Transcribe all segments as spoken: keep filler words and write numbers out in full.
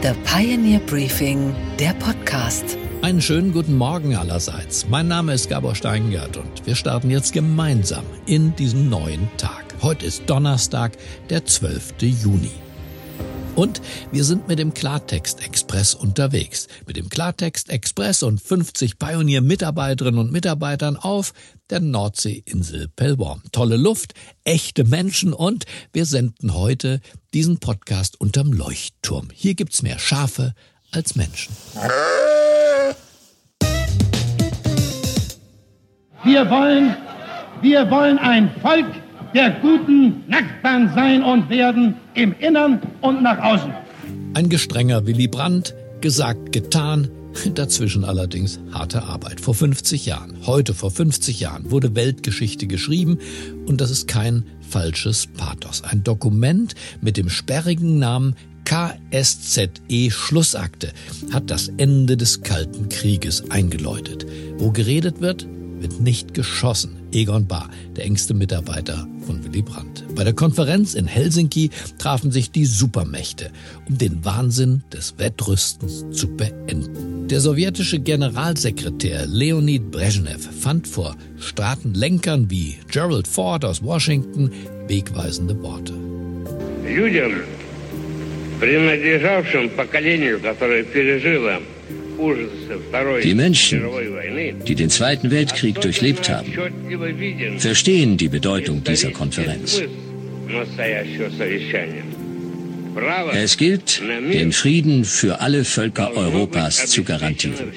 The Pioneer Briefing, der Podcast. Einen schönen guten Morgen allerseits. Mein Name ist Gabor Steingart und wir starten jetzt gemeinsam in diesen neuen Tag. Heute ist Donnerstag, der zwölfte Juni. Und wir sind mit dem Klartext-Express unterwegs. Mit dem Klartext-Express und fünfzig Pioneer-Mitarbeiterinnen und Mitarbeitern auf der Nordseeinsel Pellworm. Tolle Luft, echte Menschen und wir senden heute diesen Podcast unterm Leuchtturm. Hier gibt's mehr Schafe als Menschen. Wir wollen, wir wollen ein Volk der guten Nachbarn sein und werden, im Innern und nach außen. Ein gestrenger Willy Brandt, gesagt, getan, dazwischen allerdings harte Arbeit. Vor fünfzig Jahren, heute vor fünfzig Jahren, wurde Weltgeschichte geschrieben und das ist kein falsches Pathos. Ein Dokument mit dem sperrigen Namen K S Z E Schlussakte hat das Ende des Kalten Krieges eingeläutet. Wo geredet wird, wird nicht geschossen. Egon Bahr, der engste Mitarbeiter von Willy Brandt. Bei der Konferenz in Helsinki trafen sich die Supermächte, um den Wahnsinn des Wettrüstens zu beenden. Der sowjetische Generalsekretär Leonid Brezhnev fand vor Staatenlenkern wie Gerald Ford aus Washington wegweisende Worte. Людям, принадлежавшим поколению, которое пережило Die Menschen, die den Zweiten Weltkrieg durchlebt haben, verstehen die Bedeutung dieser Konferenz. Es gilt, den Frieden für alle Völker Europas zu garantieren.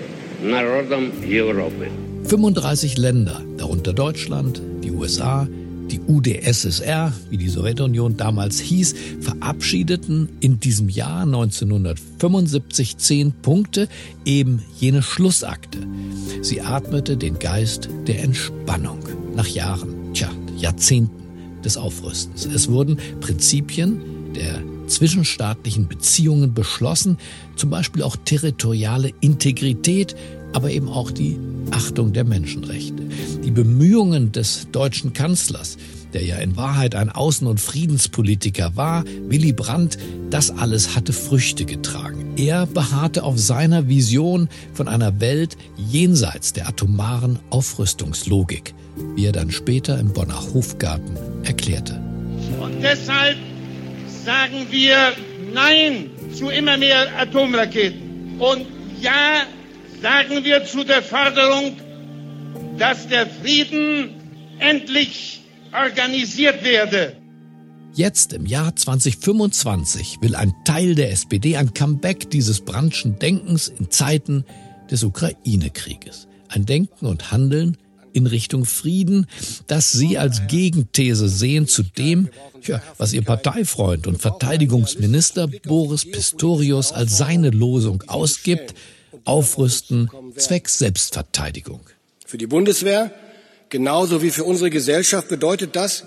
fünfunddreißig Länder, darunter Deutschland, die U S A, die U d S S R, wie die Sowjetunion damals hieß, verabschiedeten in diesem Jahr neunzehnhundertfünfundsiebzig zehn Punkte, eben jene Schlussakte. Sie atmete den Geist der Entspannung nach Jahren, tja, Jahrzehnten des Aufrüstens. Es wurden Prinzipien der zwischenstaatlichen Beziehungen beschlossen, zum Beispiel auch territoriale Integrität, aber eben auch die Achtung der Menschenrechte. Die Bemühungen des deutschen Kanzlers, der ja in Wahrheit ein Außen- und Friedenspolitiker war, Willy Brandt, das alles hatte Früchte getragen. Er beharrte auf seiner Vision von einer Welt jenseits der atomaren Aufrüstungslogik, wie er dann später im Bonner Hofgarten erklärte. Und deshalb sagen wir Nein zu immer mehr Atomraketen und Ja sagen wir zu der Forderung, dass der Frieden endlich organisiert werde. Jetzt im Jahr zweitausendfünfundzwanzig will ein Teil der S P D ein Comeback dieses Brandtschen Denkens in Zeiten des Ukraine-Krieges. Ein Denken und Handeln in Richtung Frieden, das sie als Gegenthese sehen zu dem, ja, was ihr Parteifreund und Verteidigungsminister Boris Pistorius als seine Losung ausgibt: Aufrüsten zwecks Selbstverteidigung. Für die Bundeswehr, genauso wie für unsere Gesellschaft, bedeutet das,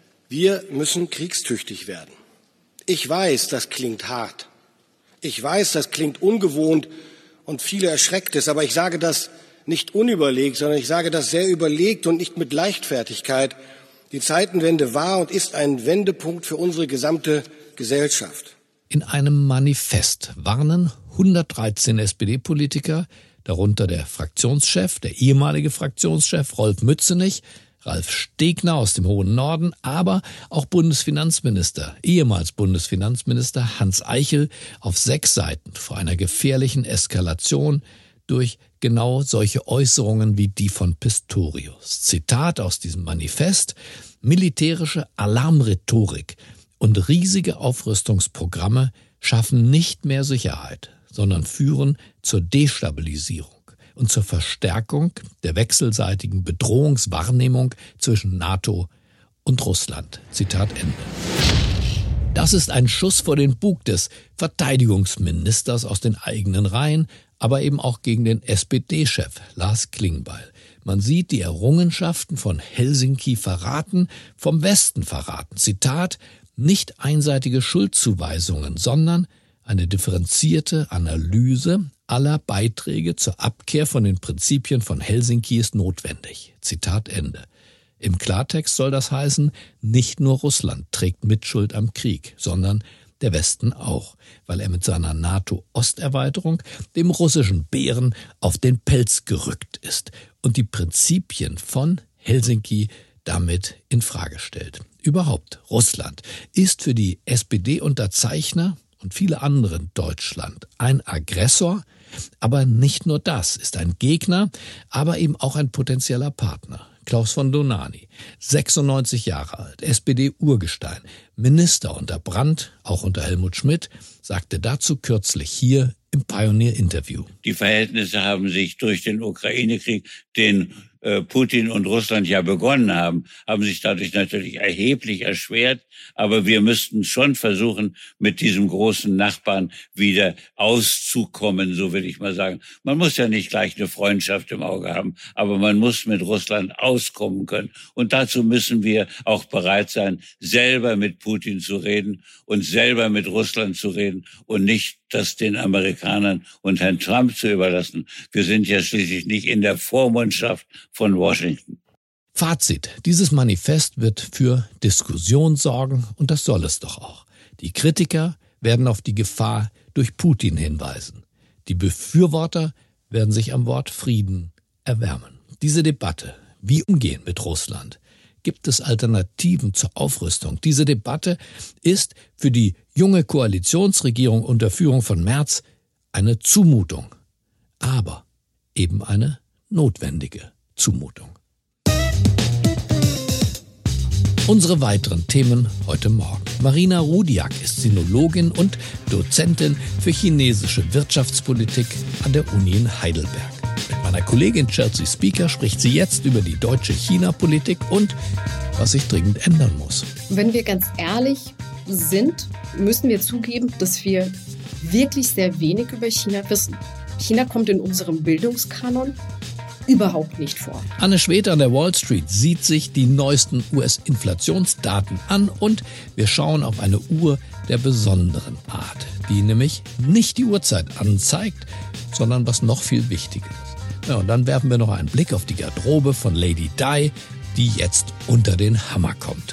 wir müssen kriegstüchtig werden. Ich weiß, das klingt hart. Ich weiß, das klingt ungewohnt und viele erschreckt es, aber ich sage das nicht unüberlegt, sondern ich sage das sehr überlegt und nicht mit Leichtfertigkeit. Die Zeitenwende war und ist ein Wendepunkt für unsere gesamte Gesellschaft. In einem Manifest warnen hundertdreizehn S P D-Politiker, darunter der Fraktionschef, der ehemalige Fraktionschef Rolf Mützenich, Ralf Stegner aus dem hohen Norden, aber auch Bundesfinanzminister, ehemals Bundesfinanzminister Hans Eichel auf sechs Seiten vor einer gefährlichen Eskalation durch genau solche Äußerungen wie die von Pistorius. Zitat aus diesem Manifest: militärische Alarmrhetorik und riesige Aufrüstungsprogramme schaffen nicht mehr Sicherheit, sondern führen zur Destabilisierung und zur Verstärkung der wechselseitigen Bedrohungswahrnehmung zwischen NATO und Russland. Zitat Ende. Das ist ein Schuss vor den Bug des Verteidigungsministers aus den eigenen Reihen, aber eben auch gegen den S P D-Chef Lars Klingbeil. Man sieht die Errungenschaften von Helsinki verraten, vom Westen verraten. Zitat: nicht einseitige Schuldzuweisungen, sondern eine differenzierte Analyse aller Beiträge zur Abkehr von den Prinzipien von Helsinki ist notwendig. Zitat Ende. Im Klartext soll das heißen, nicht nur Russland trägt Mitschuld am Krieg, sondern der Westen auch, weil er mit seiner NATO-Osterweiterung dem russischen Bären auf den Pelz gerückt ist und die Prinzipien von Helsinki damit in Frage stellt. Überhaupt, Russland ist für die S P D-Unterzeichner und viele andere in Deutschland ein Aggressor, aber nicht nur das, ist ein Gegner, aber eben auch ein potenzieller Partner. Klaus von Dohnanyi, sechsundneunzig Jahre alt, S P D-Urgestein, Minister unter Brandt, auch unter Helmut Schmidt, sagte dazu kürzlich hier im Pioneer-Interview. Die Verhältnisse haben sich durch den Ukraine-Krieg, den äh, Putin und Russland ja begonnen haben, haben sich dadurch natürlich erheblich erschwert. Aber wir müssten schon versuchen, mit diesem großen Nachbarn wieder auszukommen, so will ich mal sagen. Man muss ja nicht gleich eine Freundschaft im Auge haben, aber man muss mit Russland auskommen können. Und dazu müssen wir auch bereit sein, selber mit Putin zu reden und selber mit Russland zu reden und nicht das den Amerikanern und Herrn Trump zu überlassen. Wir sind ja schließlich nicht in der Vormundschaft von Washington. Fazit: Dieses Manifest wird für Diskussion sorgen und das soll es doch auch. Die Kritiker werden auf die Gefahr durch Putin hinweisen. Die Befürworter werden sich am Wort Frieden erwärmen. Diese Debatte, wie umgehen mit Russland? Gibt es Alternativen zur Aufrüstung? Diese Debatte ist für die junge Koalitionsregierung unter Führung von Merz eine Zumutung, aber eben eine notwendige Zumutung. Unsere weiteren Themen heute Morgen. Marina Rudiak ist Sinologin und Dozentin für chinesische Wirtschaftspolitik an der Uni in Heidelberg. Mit meiner Kollegin Chelsea Speaker spricht sie jetzt über die deutsche China-Politik und was sich dringend ändern muss. Wenn wir ganz ehrlich sind, müssen wir zugeben, dass wir wirklich sehr wenig über China wissen. China kommt in unserem Bildungskanon überhaupt nicht vor. Anne Schwed an der Wall Street sieht sich die neuesten U S-Inflationsdaten an und wir schauen auf eine Uhr der besonderen Art, die nämlich nicht die Uhrzeit anzeigt, sondern was noch viel wichtiger ist. Ja, und dann werfen wir noch einen Blick auf die Garderobe von Lady Di, die jetzt unter den Hammer kommt.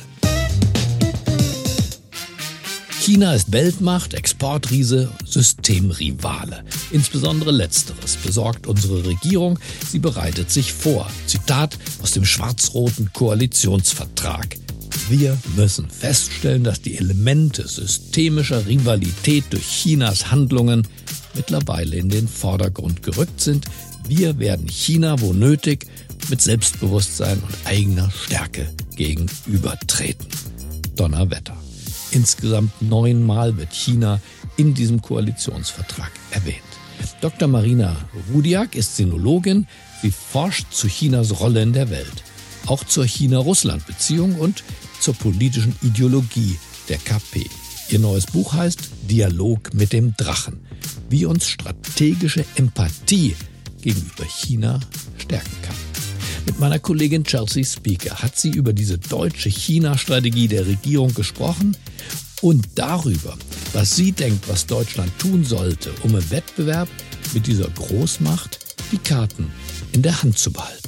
China ist Weltmacht, Exportriese, Systemrivale. Insbesondere Letzteres besorgt unsere Regierung. Sie bereitet sich vor. Zitat aus dem schwarz-roten Koalitionsvertrag. Wir müssen feststellen, dass die Elemente systemischer Rivalität durch Chinas Handlungen mittlerweile in den Vordergrund gerückt sind. Wir werden China, wo nötig, mit Selbstbewusstsein und eigener Stärke gegenübertreten. Donnerwetter. Insgesamt neunmal wird China in diesem Koalitionsvertrag erwähnt. Doktor Marina Rudiak ist Sinologin. Sie forscht zu Chinas Rolle in der Welt, auch zur China-Russland-Beziehung und zur politischen Ideologie der K P. Ihr neues Buch heißt Dialog mit dem Drachen, wie uns strategische Empathie gegenüber China stärken kann. Mit meiner Kollegin Chelsea Speaker hat sie über diese deutsche China-Strategie der Regierung gesprochen und darüber, was sie denkt, was Deutschland tun sollte, um im Wettbewerb mit dieser Großmacht die Karten in der Hand zu behalten.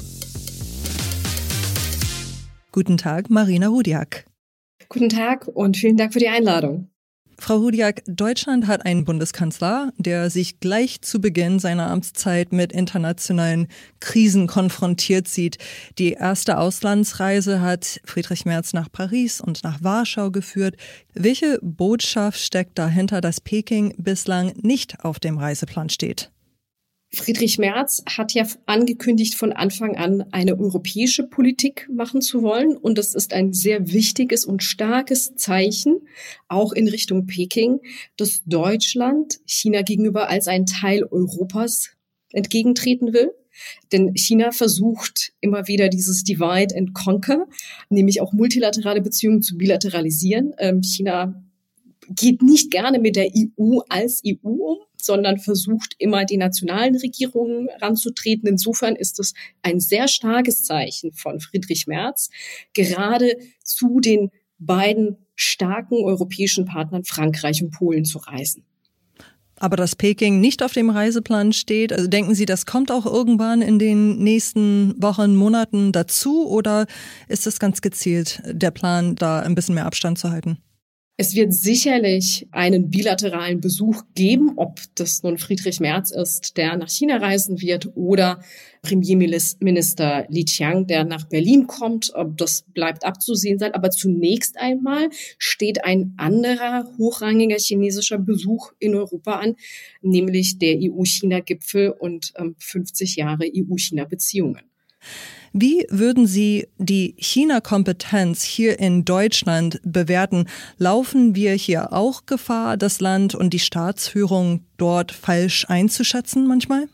Guten Tag, Marina Rudiak. Guten Tag und vielen Dank für die Einladung. Frau Rudiak, Deutschland hat einen Bundeskanzler, der sich gleich zu Beginn seiner Amtszeit mit internationalen Krisen konfrontiert sieht. Die erste Auslandsreise hat Friedrich Merz nach Paris und nach Warschau geführt. Welche Botschaft steckt dahinter, dass Peking bislang nicht auf dem Reiseplan steht? Friedrich Merz hat ja angekündigt, von Anfang an eine europäische Politik machen zu wollen. Und das ist ein sehr wichtiges und starkes Zeichen, auch in Richtung Peking, dass Deutschland China gegenüber als ein Teil Europas entgegentreten will. Denn China versucht immer wieder dieses Divide and Conquer, nämlich auch multilaterale Beziehungen zu bilateralisieren. Ähm, China geht nicht gerne mit der E U als E U um, sondern versucht immer, die nationalen Regierungen ranzutreten. Insofern ist es ein sehr starkes Zeichen von Friedrich Merz, gerade zu den beiden starken europäischen Partnern Frankreich und Polen zu reisen. Aber dass Peking nicht auf dem Reiseplan steht, also denken Sie, das kommt auch irgendwann in den nächsten Wochen, Monaten dazu, oder ist es ganz gezielt der Plan, da ein bisschen mehr Abstand zu halten? Es wird sicherlich einen bilateralen Besuch geben, ob das nun Friedrich Merz ist, der nach China reisen wird, oder Premierminister Li Qiang, der nach Berlin kommt. Das bleibt abzusehen sein. Aber zunächst einmal steht ein anderer hochrangiger chinesischer Besuch in Europa an, nämlich der E U-China-Gipfel und fünfzig Jahre E U-China-Beziehungen. Wie würden Sie die China-Kompetenz hier in Deutschland bewerten? Laufen wir hier auch Gefahr, das Land und die Staatsführung dort falsch einzuschätzen manchmal?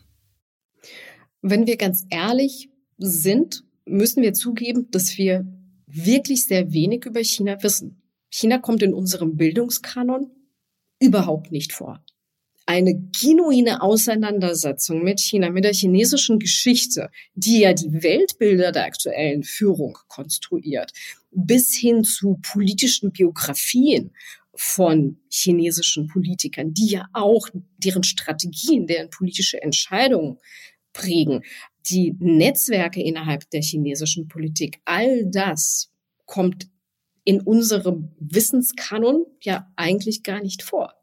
Wenn wir ganz ehrlich sind, müssen wir zugeben, dass wir wirklich sehr wenig über China wissen. China kommt in unserem Bildungskanon überhaupt nicht vor. Eine genuine Auseinandersetzung mit China, mit der chinesischen Geschichte, die ja die Weltbilder der aktuellen Führung konstruiert, bis hin zu politischen Biografien von chinesischen Politikern, die ja auch deren Strategien, deren politische Entscheidungen prägen, die Netzwerke innerhalb der chinesischen Politik, all das kommt in unserem Wissenskanon ja eigentlich gar nicht vor.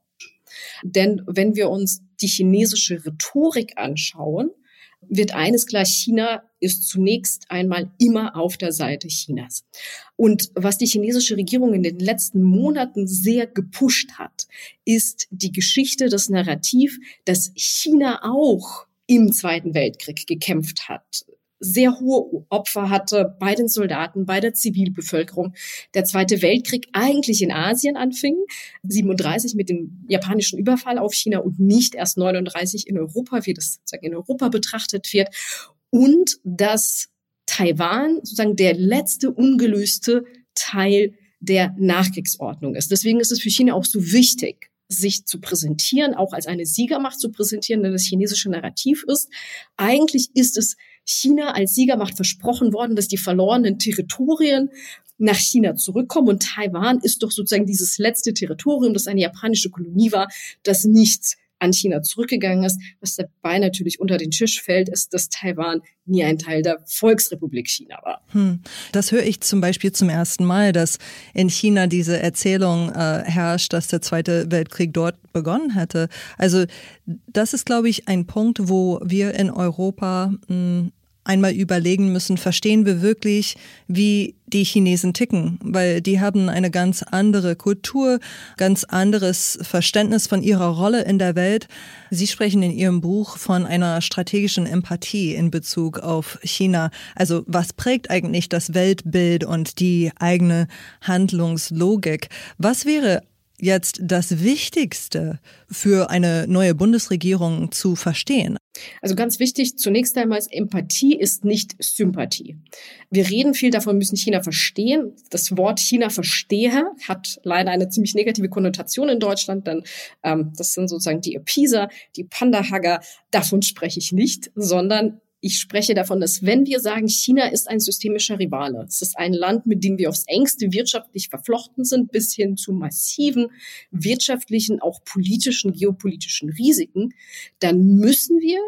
Denn wenn wir uns die chinesische Rhetorik anschauen, wird eines klar: China ist zunächst einmal immer auf der Seite Chinas. Und was die chinesische Regierung in den letzten Monaten sehr gepusht hat, ist die Geschichte, das Narrativ, dass China auch im Zweiten Weltkrieg gekämpft hat, sehr hohe Opfer hatte bei den Soldaten, bei der Zivilbevölkerung. Der Zweite Weltkrieg eigentlich in Asien anfing, siebenunddreißig mit dem japanischen Überfall auf China und nicht erst neununddreißig in Europa, wie das sozusagen in Europa betrachtet wird. Und dass Taiwan sozusagen der letzte ungelöste Teil der Nachkriegsordnung ist. Deswegen ist es für China auch so wichtig, sich zu präsentieren, auch als eine Siegermacht zu präsentieren, denn das chinesische Narrativ ist, eigentlich ist es China als Siegermacht versprochen worden, dass die verlorenen Territorien nach China zurückkommen. Und Taiwan ist doch sozusagen dieses letzte Territorium, das eine japanische Kolonie war, das nicht an China zurückgegangen ist. Was dabei natürlich unter den Tisch fällt, ist, dass Taiwan nie ein Teil der Volksrepublik China war. Hm. Das höre ich zum Beispiel zum ersten Mal, dass in China diese Erzählung äh, herrscht, dass der Zweite Weltkrieg dort begonnen hätte. Also das ist, glaube ich, ein Punkt, wo wir in Europa mh, einmal überlegen müssen, verstehen wir wirklich, wie die Chinesen ticken? Weil die haben eine ganz andere Kultur, ganz anderes Verständnis von ihrer Rolle in der Welt. Sie sprechen in Ihrem Buch von einer strategischen Empathie in Bezug auf China. Also was prägt eigentlich das Weltbild und die eigene Handlungslogik? Was wäre jetzt das Wichtigste für eine neue Bundesregierung zu verstehen? Also ganz wichtig, zunächst einmal, Empathie ist nicht Sympathie. Wir reden viel davon, müssen China verstehen. Das Wort China-Versteher hat leider eine ziemlich negative Konnotation in Deutschland, denn ähm, das sind sozusagen die Appeaser, die Panda-Hugger. Davon spreche ich nicht, sondern ich spreche davon, dass wenn wir sagen, China ist ein systemischer Rivale, es ist ein Land, mit dem wir aufs engste wirtschaftlich verflochten sind, bis hin zu massiven wirtschaftlichen, auch politischen, geopolitischen Risiken, dann müssen wir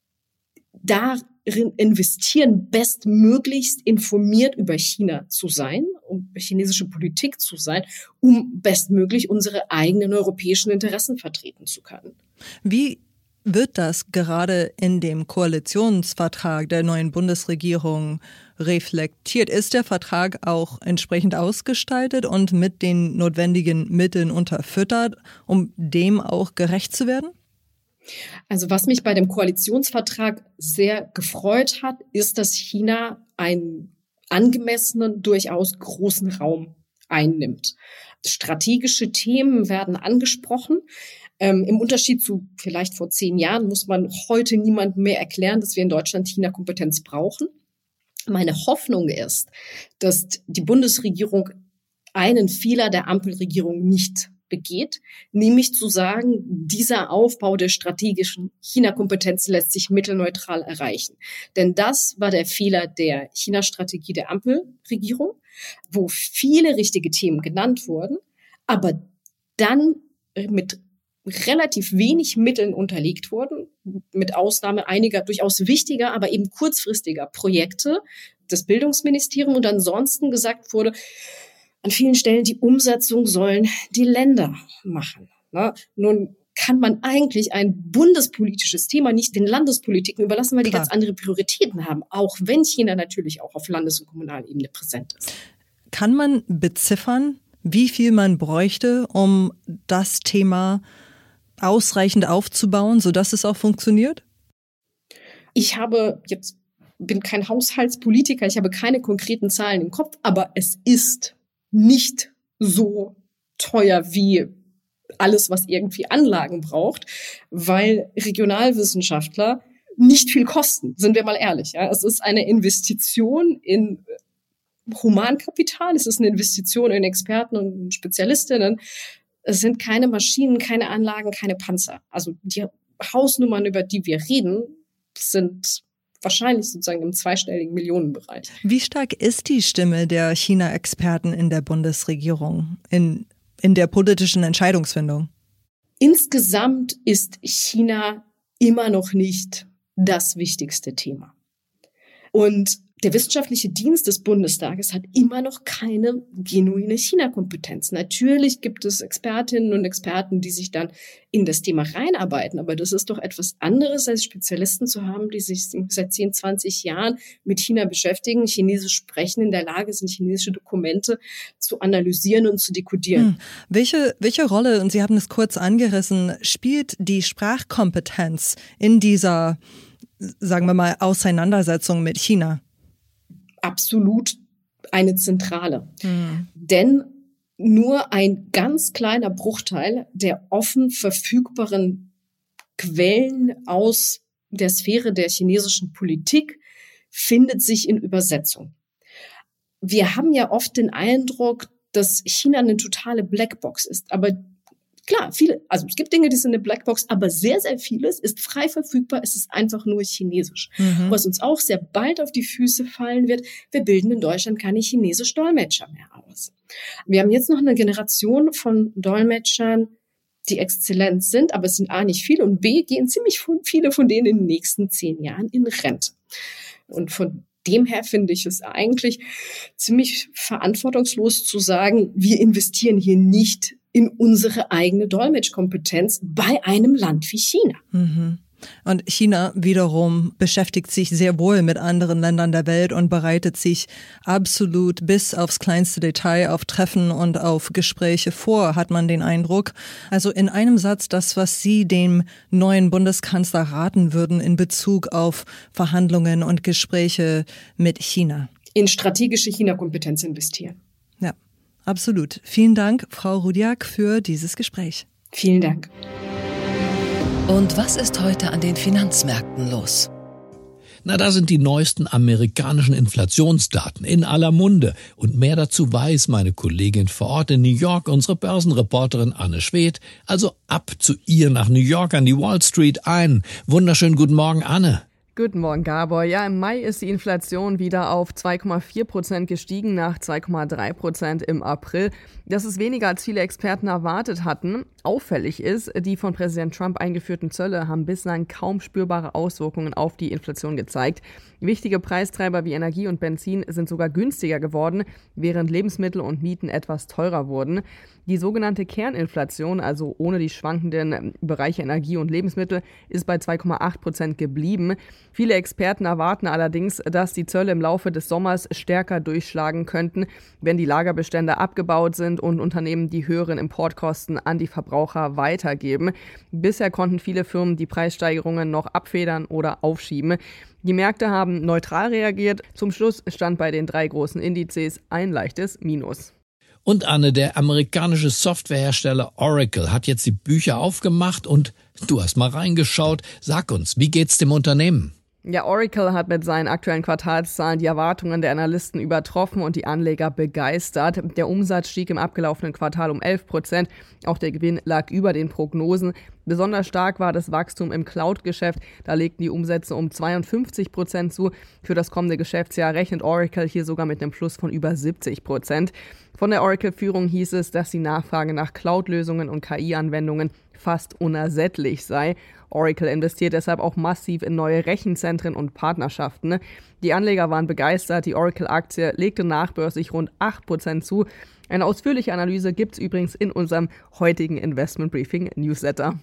darin investieren, bestmöglichst informiert über China zu sein, um über chinesische Politik zu sein, um bestmöglich unsere eigenen europäischen Interessen vertreten zu können. Wie wird das gerade in dem Koalitionsvertrag der neuen Bundesregierung reflektiert? Ist der Vertrag auch entsprechend ausgestaltet und mit den notwendigen Mitteln unterfüttert, um dem auch gerecht zu werden? Also was mich bei dem Koalitionsvertrag sehr gefreut hat, ist, dass China einen angemessenen, durchaus großen Raum einnimmt. Strategische Themen werden angesprochen. Ähm, Im Unterschied zu vielleicht vor zehn Jahren muss man heute niemandem mehr erklären, dass wir in Deutschland China-Kompetenz brauchen. Meine Hoffnung ist, dass die Bundesregierung einen Fehler der Ampelregierung nicht begeht, nämlich zu sagen, dieser Aufbau der strategischen China-Kompetenz lässt sich mittelneutral erreichen. Denn das war der Fehler der China-Strategie der Ampelregierung, wo viele richtige Themen genannt wurden, aber dann mit relativ wenig Mitteln unterlegt wurden, mit Ausnahme einiger durchaus wichtiger, aber eben kurzfristiger Projekte des Bildungsministeriums und ansonsten gesagt wurde, an vielen Stellen die Umsetzung sollen die Länder machen. Ne? Nun kann man eigentlich ein bundespolitisches Thema nicht den Landespolitiken überlassen, weil die Klar. ganz andere Prioritäten haben, auch wenn China natürlich auch auf Landes- und Kommunalebene präsent ist. Kann man beziffern, wie viel man bräuchte, um das Thema ausreichend aufzubauen, sodass es auch funktioniert? Ich habe jetzt bin kein Haushaltspolitiker, ich habe keine konkreten Zahlen im Kopf, aber es ist nicht so teuer wie alles, was irgendwie Anlagen braucht, weil Regionalwissenschaftler nicht viel kosten, sind wir mal ehrlich. Ja? Es ist eine Investition in Humankapital, es ist eine Investition in Experten und Spezialistinnen. Es sind keine Maschinen, keine Anlagen, keine Panzer. Also die Hausnummern, über die wir reden, sind wahrscheinlich sozusagen im zweistelligen Millionenbereich. Wie stark ist die Stimme der China-Experten in der Bundesregierung, in, in der politischen Entscheidungsfindung? Insgesamt ist China immer noch nicht das wichtigste Thema. Und der wissenschaftliche Dienst des Bundestages hat immer noch keine genuine China-Kompetenz. Natürlich gibt es Expertinnen und Experten, die sich dann in das Thema reinarbeiten, aber das ist doch etwas anderes, als Spezialisten zu haben, die sich seit zehn, zwanzig Jahren mit China beschäftigen, Chinesisch sprechen, in der Lage sind, chinesische Dokumente zu analysieren und zu dekodieren. Hm. Welche, welche Rolle, und Sie haben es kurz angerissen, spielt die Sprachkompetenz in dieser, sagen wir mal, Auseinandersetzung mit China? Absolut eine zentrale. Mhm. Denn nur ein ganz kleiner Bruchteil der offen verfügbaren Quellen aus der Sphäre der chinesischen Politik findet sich in Übersetzung. Wir haben ja oft den Eindruck, dass China eine totale Blackbox ist, aber klar, viele, also es gibt Dinge, die sind eine Blackbox, aber sehr, sehr vieles ist frei verfügbar, es ist einfach nur Chinesisch. Mhm. Was uns auch sehr bald auf die Füße fallen wird, wir bilden in Deutschland keine Chinesisch-Dolmetscher mehr aus. Wir haben jetzt noch eine Generation von Dolmetschern, die exzellent sind, aber es sind A, nicht viele und B, gehen ziemlich viele von denen in den nächsten zehn Jahren in Rente. Und von dem her finde ich es eigentlich ziemlich verantwortungslos zu sagen, wir investieren hier nicht in unsere eigene Dolmetschkompetenz bei einem Land wie China. Mhm. Und China wiederum beschäftigt sich sehr wohl mit anderen Ländern der Welt und bereitet sich absolut bis aufs kleinste Detail auf Treffen und auf Gespräche vor, hat man den Eindruck. Also in einem Satz das, was Sie dem neuen Bundeskanzler raten würden in Bezug auf Verhandlungen und Gespräche mit China. In strategische China-Kompetenz investieren. Ja, absolut. Vielen Dank, Frau Rudiak, für dieses Gespräch. Vielen Dank. Und was ist heute an den Finanzmärkten los? Na, da sind die neuesten amerikanischen Inflationsdaten in aller Munde. Und mehr dazu weiß meine Kollegin vor Ort in New York, unsere Börsenreporterin Anne Schwedt. Also ab zu ihr nach New York an die Wall Street ein. Wunderschönen guten Morgen, Anne. Guten Morgen, Gabor. Ja, im Mai ist die Inflation wieder auf zwei Komma vier Prozent gestiegen, nach zwei Komma drei Prozent im April. Das ist weniger, als viele Experten erwartet hatten. Auffällig ist, die von Präsident Trump eingeführten Zölle haben bislang kaum spürbare Auswirkungen auf die Inflation gezeigt. Wichtige Preistreiber wie Energie und Benzin sind sogar günstiger geworden, während Lebensmittel und Mieten etwas teurer wurden. Die sogenannte Kerninflation, also ohne die schwankenden Bereiche Energie und Lebensmittel, ist bei zwei Komma acht Prozent geblieben. Viele Experten erwarten allerdings, dass die Zölle im Laufe des Sommers stärker durchschlagen könnten, wenn die Lagerbestände abgebaut sind und Unternehmen die höheren Importkosten an die Verbraucher weitergeben. Bisher konnten viele Firmen die Preissteigerungen noch abfedern oder aufschieben. Die Märkte haben neutral reagiert. Zum Schluss stand bei den drei großen Indizes ein leichtes Minus. Und Anne, der amerikanische Softwarehersteller Oracle hat jetzt die Bücher aufgemacht und du hast mal reingeschaut. Sag uns, wie geht's dem Unternehmen? Ja, Oracle hat mit seinen aktuellen Quartalszahlen die Erwartungen der Analysten übertroffen und die Anleger begeistert. Der Umsatz stieg im abgelaufenen Quartal um elf Prozent. Auch der Gewinn lag über den Prognosen. Besonders stark war das Wachstum im Cloud-Geschäft. Da legten die Umsätze um zweiundfünfzig Prozent zu. Für das kommende Geschäftsjahr rechnet Oracle hier sogar mit einem Plus von über siebzig Prozent. Von der Oracle-Führung hieß es, dass die Nachfrage nach Cloud-Lösungen und K I-Anwendungen fast unersättlich sei. Oracle investiert deshalb auch massiv in neue Rechenzentren und Partnerschaften. Die Anleger waren begeistert, die Oracle-Aktie legte nachbörslich rund acht Prozent zu. Eine ausführliche Analyse gibt es übrigens in unserem heutigen Investment Briefing Newsletter.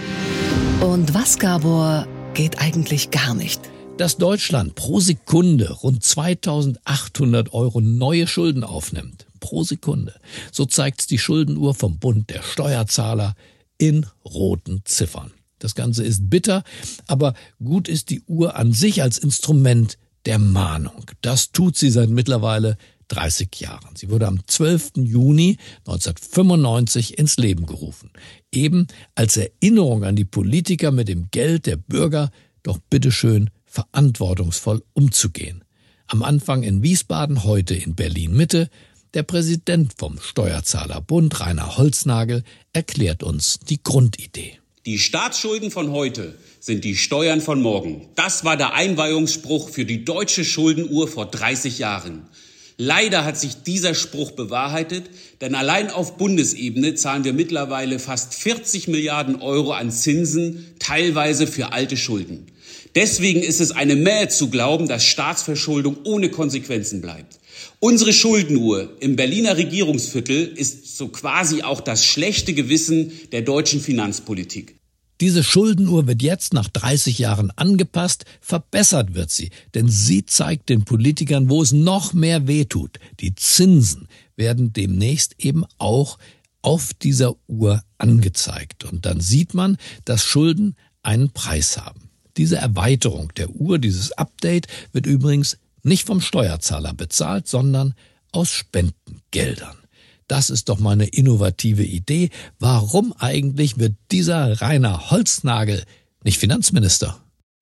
Und was, Gabor, geht eigentlich gar nicht? Dass Deutschland pro Sekunde rund zweitausendachthundert Euro neue Schulden aufnimmt. Pro Sekunde. So zeigt's die Schuldenuhr vom Bund der Steuerzahler in roten Ziffern. Das Ganze ist bitter, aber gut ist die Uhr an sich als Instrument der Mahnung. Das tut sie seit mittlerweile dreißig Jahren. Sie wurde am zwölften Juni neunzehnhundertfünfundneunzig ins Leben gerufen. Eben als Erinnerung an die Politiker, mit dem Geld der Bürger doch bitteschön verantwortungsvoll umzugehen. Am Anfang in Wiesbaden, heute in Berlin-Mitte. Der Präsident vom Steuerzahlerbund, Rainer Holznagel, erklärt uns die Grundidee. Die Staatsschulden von heute sind die Steuern von morgen. Das war der Einweihungsspruch für die deutsche Schuldenuhr vor dreißig Jahren. Leider hat sich dieser Spruch bewahrheitet, denn allein auf Bundesebene zahlen wir mittlerweile fast vierzig Milliarden Euro an Zinsen, teilweise für alte Schulden. Deswegen ist es eine Mähe zu glauben, dass Staatsverschuldung ohne Konsequenzen bleibt. Unsere Schuldenuhr im Berliner Regierungsviertel ist so quasi auch das schlechte Gewissen der deutschen Finanzpolitik. Diese Schuldenuhr wird jetzt nach dreißig Jahren angepasst, verbessert wird sie, denn sie zeigt den Politikern, wo es noch mehr wehtut. Die Zinsen werden demnächst eben auch auf dieser Uhr angezeigt. Und dann sieht man, dass Schulden einen Preis haben. Diese Erweiterung der Uhr, dieses Update, wird übrigens nicht vom Steuerzahler bezahlt, sondern aus Spendengeldern. Das ist doch mal eine innovative Idee. Warum eigentlich wird dieser Rainer Holznagel nicht Finanzminister?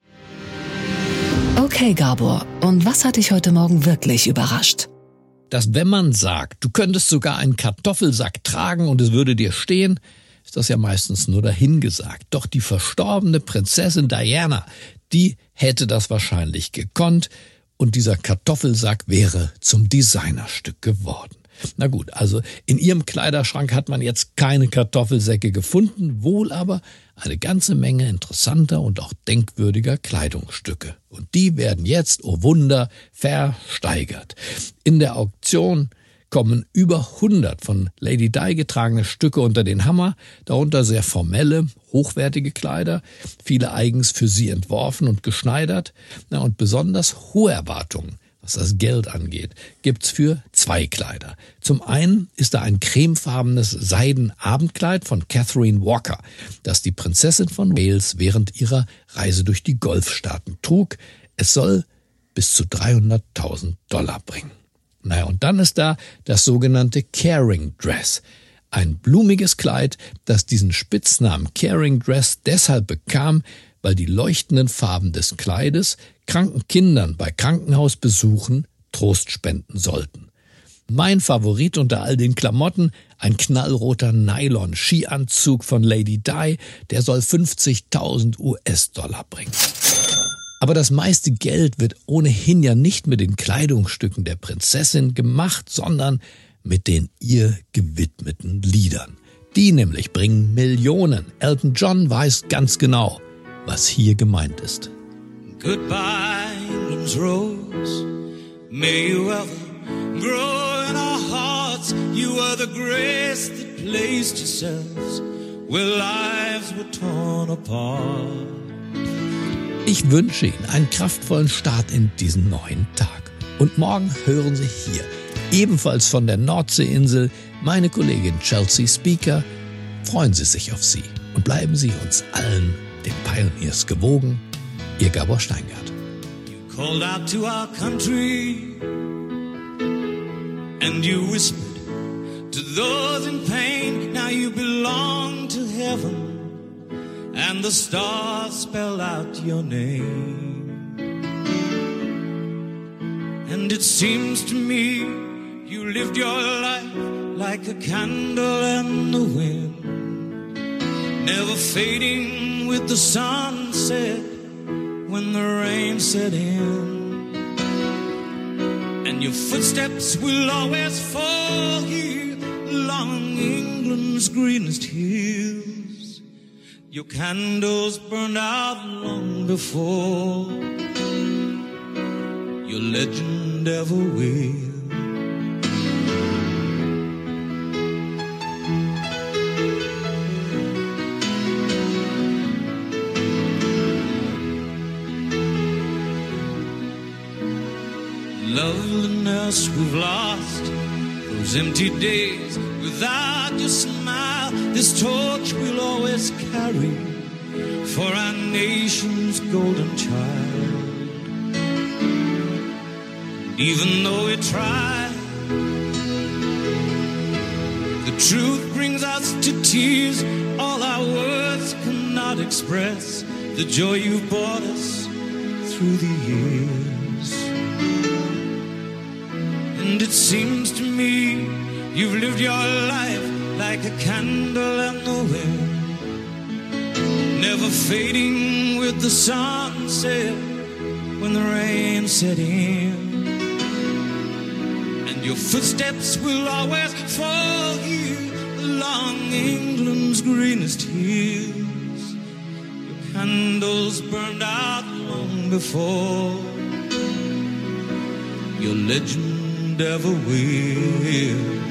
Okay, Gabor, und was hat dich heute Morgen wirklich überrascht? Dass, wenn man sagt, du könntest sogar einen Kartoffelsack tragen und es würde dir stehen, ist das ja meistens nur dahingesagt. Doch die verstorbene Prinzessin Diana, die hätte das wahrscheinlich gekonnt und dieser Kartoffelsack wäre zum Designerstück geworden. Na gut, also in ihrem Kleiderschrank hat man jetzt keine Kartoffelsäcke gefunden, wohl aber eine ganze Menge interessanter und auch denkwürdiger Kleidungsstücke. Und die werden jetzt, oh Wunder, versteigert. In der Auktion kommen über hundert von Lady Di getragene Stücke unter den Hammer, darunter sehr formelle, hochwertige Kleider, viele eigens für sie entworfen und geschneidert. Na, und besonders hohe Erwartungen, was das Geld angeht, gibt's für zwei Kleider. Zum einen ist da ein cremefarbenes Seidenabendkleid von Catherine Walker, das die Prinzessin von Wales während ihrer Reise durch die Golfstaaten trug. Es soll bis zu dreihunderttausend Dollar bringen. Naja, und dann ist da das sogenannte Caring Dress. Ein blumiges Kleid, das diesen Spitznamen Caring Dress deshalb bekam, weil die leuchtenden Farben des Kleides kranken Kindern bei Krankenhausbesuchen Trost spenden sollten. Mein Favorit unter all den Klamotten, ein knallroter Nylon-Skianzug von Lady Di, der soll fünfzigtausend US-Dollar bringen. Aber das meiste Geld wird ohnehin ja nicht mit den Kleidungsstücken der Prinzessin gemacht, sondern mit den ihr gewidmeten Liedern. Die nämlich bringen Millionen. Elton John weiß ganz genau, was hier gemeint ist. Goodbye, England's rose. May you ever grow in our hearts. You are the grace that placed yourselves where lives were torn apart. Ich wünsche Ihnen einen kraftvollen Start in diesen neuen Tag. Und morgen hören Sie hier, ebenfalls von der Nordseeinsel, meine Kollegin Chelsea Speaker. Freuen Sie sich auf Sie und bleiben Sie uns allen, den Pioneers, gewogen. Ihr Gabor Steingart. You called out to our country and you whispered to those in pain. Now you belong to heaven. And the stars spell out your name. And it seems to me you lived your life like a candle in the wind, never fading with the sunset when the rain set in. And your footsteps will always fall here along England's greenest hills. Your candles burned out long before your legend ever will. Loveliness we've lost, those empty days without your smile. This torch we'll always carry for our nation's golden child. Even though we try, the truth brings us to tears. All our words cannot express the joy you've brought us through the years. And it seems to me you've lived your life like a candle in the wind, never fading with the sunset when the rain set in. And your footsteps will always fall here along England's greenest hills. Your candles burned out long before your legend ever will.